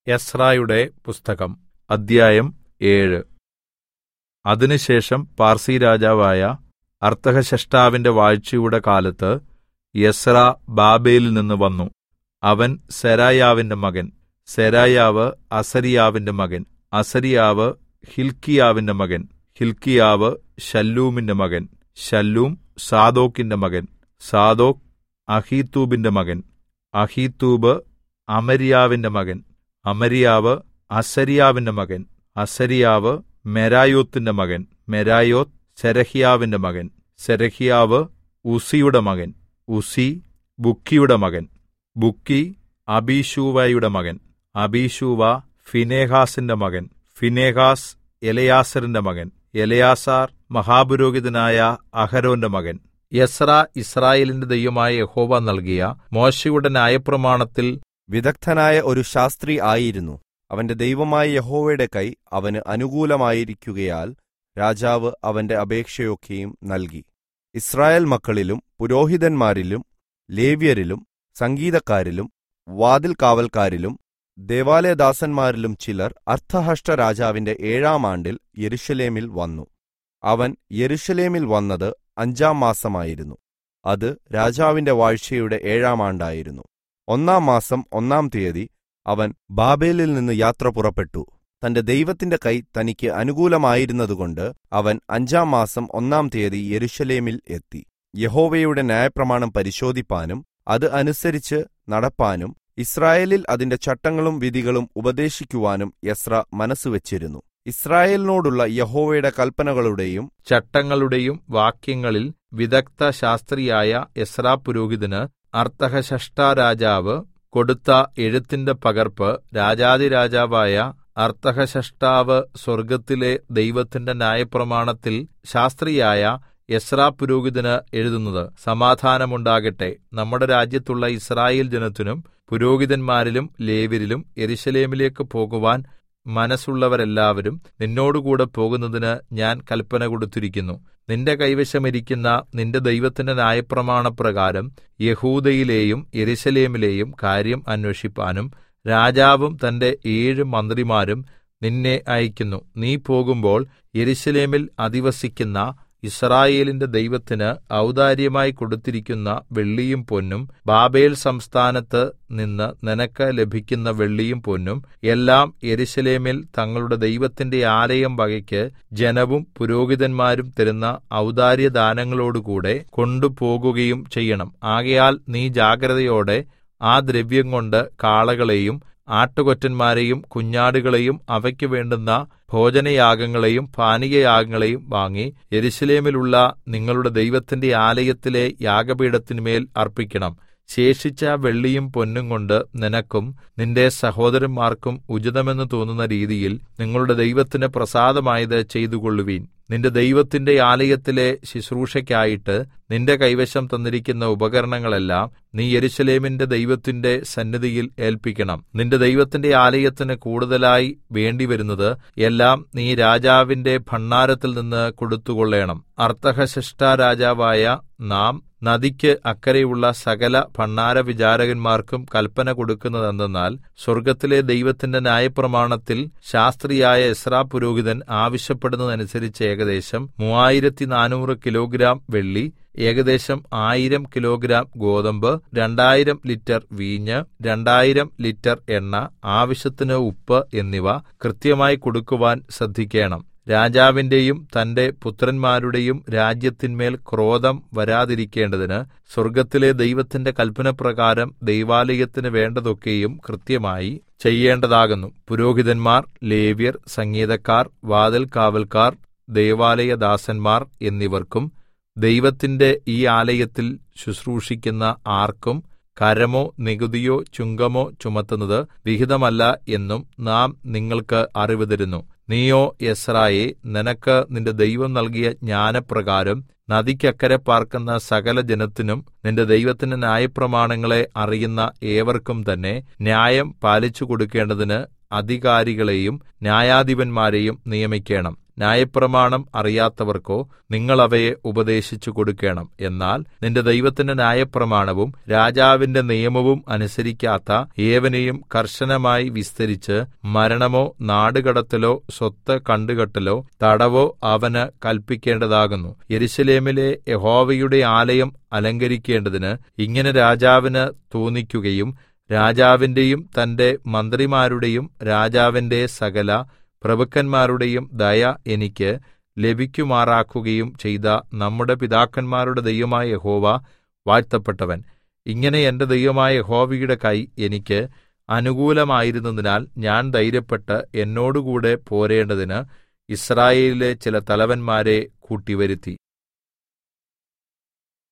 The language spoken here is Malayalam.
എസ്രായുടെ പുസ്തകം അദ്ധ്യായം 7. അതിനുശേഷം പാർസി രാജാവായ അർത്ഥഹ്ശഷ്ടാവിന്റെ വാഴ്ചയുടെ കാലത്ത് എസ്രാ ബാബേലിൽ നിന്ന് വന്നു. അവൻ സെരായാവിന്റെ മകൻ, സെരായാവ് അസര്യാവിന്റെ മകൻ, അസര്യാവ് ഹില്ക്കീയാവിന്റെ മകൻ, ഹില്ക്കീയാവ് ശല്ലൂമിന്റെ മകൻ, ശല്ലൂം സാദോക്കിന്റെ മകൻ, സാദോക്ക് അഹീത്തൂബിന്റെ മകൻ, അഹീത്തൂബ് അമര്യാവിന്റെ മകൻ, അമര്യാവ് അസര്യാവിന്റെ മകൻ, അസര്യാവ് മെരായോത്തിന്റെ മകൻ, മെരായോത്ത് സെരഹ്യാവിന്റെ മകൻ, സെരഹ്യാവ് ഉസ്സിയുടെ മകൻ, ഉസ്സി ബുക്കിയുടെ മകൻ, ബുക്കി അബീശൂവയുടെ മകൻ, അബീശൂവ ഫിനെഹാസിന്റെ മകൻ, ഫിനെഹാസ് എലെയാസാരിന്റെ മകൻ, എലെയാസാർ മഹാപുരോഹിതനായ അഹരോന്റെ മകൻ. എസ്രാ യിസ്രായേലിന്റെ ദൈവമായ യഹോവ നൽകിയ മോശെയുടെ ന്യായപ്രമാണത്തിൽ വിദഗ്ധനായ ഒരു ശാസ്ത്രി ആയിരുന്നു. അവന്റെ ദൈവമായ യഹോവയുടെ കൈ അവന് അനുകൂലമായിരിക്കുകയാൽ രാജാവ് അവന്റെ അപേക്ഷയൊക്കെയും നൽകി. ഇസ്രായേൽ മക്കളിലും പുരോഹിതന്മാരിലും ലേവ്യരിലും സംഗീതക്കാരിലും വാതിൽ കാവൽക്കാരിലും ദേവാലയദാസന്മാരിലും ചിലർ അർത്ഥഹഷ്ട രാജാവിന്റെ 7-ാം ആണ്ടിൽ യെരൂശലേമിൽ വന്നു. അവൻ യെരൂശലേമിൽ വന്നത് 5-ാം മാസമായിരുന്നു. അത് രാജാവിന്റെ വാഴ്ചയുടെ 7-ാം ആണ്ടായിരുന്നു. 1-ാം മാസം 1-ാം തീയതി അവൻ ബാബേലിൽ നിന്ന് യാത്ര പുറപ്പെട്ടു. തന്റെ ദൈവത്തിന്റെ കൈ തനിക്ക് അനുകൂലമായിരുന്നതുകൊണ്ട് അവൻ 5-ാം മാസം 1-ാം തീയതി യെരൂശലേമിൽ എത്തി. യഹോവയുടെ ന്യായപ്രമാണം പരിശോധിപ്പാനും അത് അനുസരിച്ച് നടപ്പാനും ഇസ്രായേലിൽ അതിന്റെ ചട്ടങ്ങളും വിധികളും ഉപദേശിക്കുവാനും എസ്രാ മനസ്സുവെച്ചിരുന്നു. ഇസ്രായേലിനോടുള്ള യഹോവയുടെ കൽപ്പനകളുടെയും ചട്ടങ്ങളുടെയും വാക്യങ്ങളിൽ വിദഗ്ധ ശാസ്ത്രിയായ എസ്രാ പുരോഹിതന് അർത്ഥഹ്ശഷ്ടാ രാജാവ് കൊടുത്ത എഴുത്തിന്റെ പകർപ്പ് രാജാധിരാജാവായ അർത്ഥഹ്ശഷ്ടാവ് സ്വർഗ്ഗത്തിലെ ദൈവത്തിന്റെ ന്യായപ്രമാണത്തിൽ ശാസ്ത്രിയായ എസ്രാ പുരോഹിതന് എഴുതുന്നത്: സമാധാനമുണ്ടാകട്ടെ. നമ്മുടെ രാജ്യത്തുള്ള ഇസ്രായേൽ ജനത്തിനും പുരോഹിതന്മാരിലും ലേവ്യരിലും യെരൂശലേമിലേക്ക് പോകുവാൻ മനസ്സുള്ളവരെല്ലാവരും നിന്നോടുകൂടെ പോകുന്നതിന് ഞാൻ കൽപ്പന കൊടുത്തിരിക്കുന്നു. നിന്റെ കൈവശമിരിക്കുന്ന നിന്റെ ദൈവത്തിന്റെ ന്യായപ്രമാണപ്രകാരം യെഹൂദയിലെയും യെരൂശലേമിലെയും കാര്യം അന്വേഷിപ്പാനും രാജാവും തന്റെ 7 മന്ത്രിമാരും നിന്നെ അയക്കുന്നു. നീ പോകുമ്പോൾ യെരൂശലേമിൽ അധിവസിക്കുന്ന യിസ്രായേലിന്റെ ദൈവത്തിന് ഔദാര്യമായി കൊടുത്തിരിക്കുന്ന വെള്ളിയും പൊന്നും ബാബേൽ സംസ്ഥാനത്ത് നിന്ന് നിനക്ക് ലഭിക്കുന്ന വെള്ളിയും പൊന്നും എല്ലാം യെരൂശലേമിൽ തങ്ങളുടെ ദൈവത്തിന്റെ ആലയം വകയ്ക്ക് ജനവും പുരോഹിതന്മാരും തരുന്ന ഔദാര്യദാനങ്ങളോടുകൂടെ കൊണ്ടുപോകുകയും ചെയ്യണം. ആകയാൽ നീ ജാഗ്രതയോടെ ആ ദ്രവ്യം കൊണ്ട് കാളകളെയും ആട്ടുകൊറ്റന്മാരെയും കുഞ്ഞാടുകളെയും അവയ്ക്ക് വേണ്ടുന്ന ഭോജനയാഗങ്ങളെയും പാനീയയാഗങ്ങളെയും വാങ്ങി യെരൂശലേമിലുള്ള നിങ്ങളുടെ ദൈവത്തിന്റെ ആലയത്തിലെ യാഗപീഠത്തിന്മേൽ അർപ്പിക്കണം. ശേഷിച്ച വെള്ളിയും പൊന്നും കൊണ്ട് നിനക്കും നിന്റെ സഹോദരന്മാർക്കും ഉചിതമെന്ന് തോന്നുന്ന രീതിയിൽ നിങ്ങളുടെ ദൈവത്തിന് പ്രസാദമായത് ചെയ്തുകൊള്ളുവീൻ. നിന്റെ ദൈവത്തിന്റെ ആലയത്തിലെ ശുശ്രൂഷയ്ക്കായിട്ട് നിന്റെ കൈവശം തന്നിരിക്കുന്ന ഉപകരണങ്ങളെല്ലാം നീ യെരൂശലേമിന്റെ ദൈവത്തിന്റെ സന്നിധിയിൽ ഏൽപ്പിക്കണം. നിന്റെ ദൈവത്തിന്റെ ആലയത്തിന് കൂടുതലായി വേണ്ടിവരുന്നത് എല്ലാം നീ രാജാവിന്റെ ഭണ്ഡാരത്തിൽ നിന്ന് കൊടുത്തുകൊള്ളേണം. അർത്ഥഹ്ശഷ്ടാ രാജാവായ നാം നദിക്ക് അക്കരെയുള്ള സകല ഭണ്ഡാരവിചാരകന്മാർക്കും കൽപ്പന കൊടുക്കുന്നതെന്തെന്നാൽ, സ്വർഗ്ഗത്തിലെ ദൈവത്തിന്റെ ന്യായപ്രമാണത്തിൽ ശാസ്ത്രിയായ എസ്രാ പുരോഹിതൻ ആവശ്യപ്പെടുന്നതനുസരിച്ച് ഏകദേശം 3400 കിലോഗ്രാം വെള്ളി, ഏകദേശം 1000 കിലോഗ്രാം ഗോതമ്പ്, 2000 ലിറ്റർ വീഞ്ഞ്, 2000 ലിറ്റർ എണ്ണ, ആവശ്യത്തിന് ഉപ്പ് എന്നിവ കൃത്യമായി കൊടുക്കുവാൻ ശ്രദ്ധിക്കേണം. രാജാവിന്റെയും തന്റെ പുത്രന്മാരുടെയും രാജ്യത്തിന്മേൽ ക്രോധം വരാതിരിക്കേണ്ടതിന് സ്വർഗ്ഗത്തിലെ ദൈവത്തിന്റെ കൽപ്പനപ്രകാരം ദൈവാലയത്തിന് വേണ്ടതൊക്കെയും കൃത്യമായി ചെയ്യേണ്ടതാകുന്നു. പുരോഹിതന്മാർ, ലേവ്യർ, സംഗീതക്കാർ, വാതിൽ കാവൽക്കാർ, ദേവാലയദാസന്മാർ എന്നിവർക്കും ദൈവത്തിന്റെ ഈ ആലയത്തിൽ ശുശ്രൂഷിക്കുന്ന ആർക്കും കരമോ നികുതിയോ ചുങ്കമോ ചുമത്തുന്നത് വിഹിതമല്ല എന്നും നാം നിങ്ങൾക്ക് അറിവ് തരുന്നു. നീയോ എസ്രായേ, നിനക്ക് നിന്റെ ദൈവം നൽകിയ ജ്ഞാനപ്രകാരം നദിക്കക്കരെ പാർക്കുന്ന സകല ജനത്തിനും നിന്റെ ദൈവത്തിന്റെ ന്യായപ്രമാണങ്ങളെ അറിയുന്ന ഏവർക്കും തന്നെ ന്യായം പാലിച്ചു കൊടുക്കേണ്ടതിന് അധികാരികളെയും ന്യായാധിപന്മാരെയും നിയമിക്കണം. ന്യായപ്രമാണം അറിയാത്തവർക്കോ നിങ്ങൾ അവയെ ഉപദേശിച്ചു കൊടുക്കേണം. എന്നാൽ നിന്റെ ദൈവത്തിന്റെ ന്യായപ്രമാണവും രാജാവിന്റെ നിയമവും അനുസരിക്കാത്ത ഏവനെയും കർശനമായി വിസ്തരിച്ച് മരണമോ നാടുകടത്തലോ സ്വത്ത് കണ്ടുകെട്ടലോ തടവോ അവന് കല്പിക്കേണ്ടതാകുന്നു. യെരൂശലേമിലെ യഹോവയുടെ ആലയം അലങ്കരിക്കേണ്ടതിന് ഇങ്ങനെ രാജാവിന് തോന്നിക്കുകയും രാജാവിന്റെയും തന്റെ മന്ത്രിമാരുടെയും രാജാവിന്റെ സകല പ്രഭുക്കന്മാരുടെയും ദയ എനിക്ക് ലഭിക്കുമാറാക്കുകയും ചെയ്ത നമ്മുടെ പിതാക്കന്മാരുടെ ദൈവമായ യഹോവ വാഴ്ത്തപ്പെട്ടവൻ. ഇങ്ങനെ എന്റെ ദൈവമായ യഹോവയുടെ കൈ എനിക്ക് അനുകൂലമായിരുന്നതിനാൽ ഞാൻ ധൈര്യപ്പെട്ട് എന്നോടുകൂടെ പോരേണ്ടതിന് യിസ്രായേലിലെ ചില തലവന്മാരെ കൂട്ടിവരുത്തി.